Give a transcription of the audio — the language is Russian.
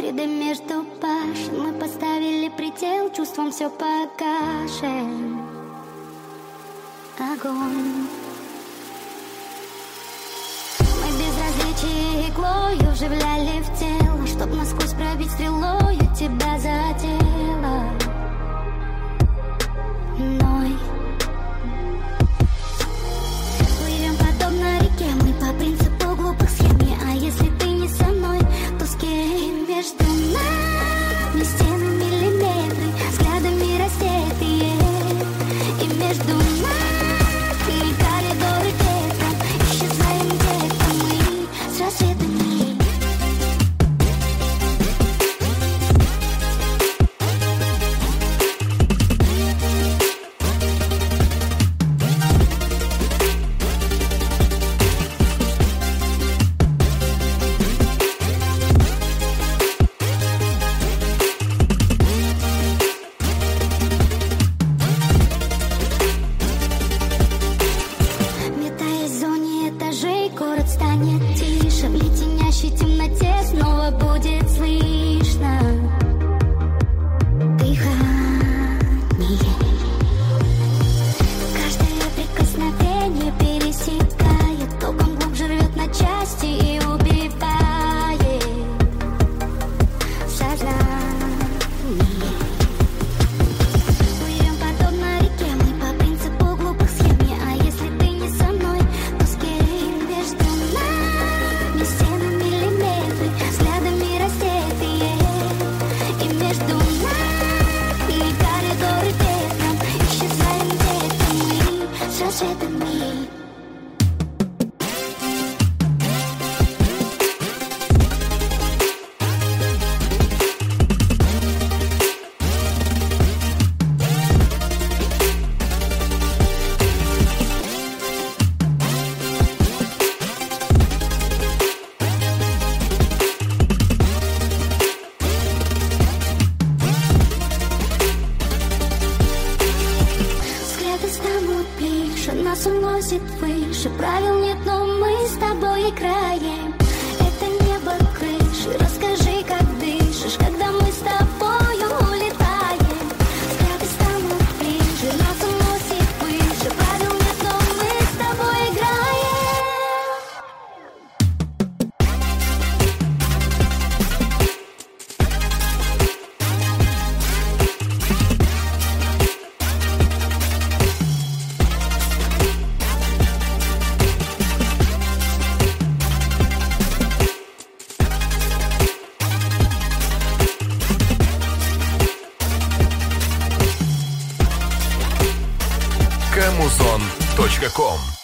Следы между башен, мы поставили предел, чувством все покажем. Огонь. Мы безразличие иглою вживляли в тело, чтоб насквозь пробить стрелою тебя задело. Ной. Плывем подобно реке, мы по принципу глупых схем. А если ты не со мной, то с кем? Между нами стены миллиметры, взглядами рассеянные. И между нами коридоры ветром, исчезаем где-то мы с рассветами. Город станет тише, в леденящей темноте снова будет слышно дыхание. Каждое прикосновение пересекает, током глубже рвет на части и убивает сознание. Плывем подобно реке, мы по принципу глупых схем. А если ты не со мной, то с кем? Стены миллиметры, взглядами рассеянные. И между нами коридоры ветром, исчезаем где-то мы с рассветами. Станут ближе, нас уносит выше. Правил нет, но мы с тобой играем. Это небо крыши. Расскажи, как дышишь, когда мы с тобою улетаем. Взгляды станут ближе, нас уносит выше. Правил нет, но мы с тобой играем. Камузон.ком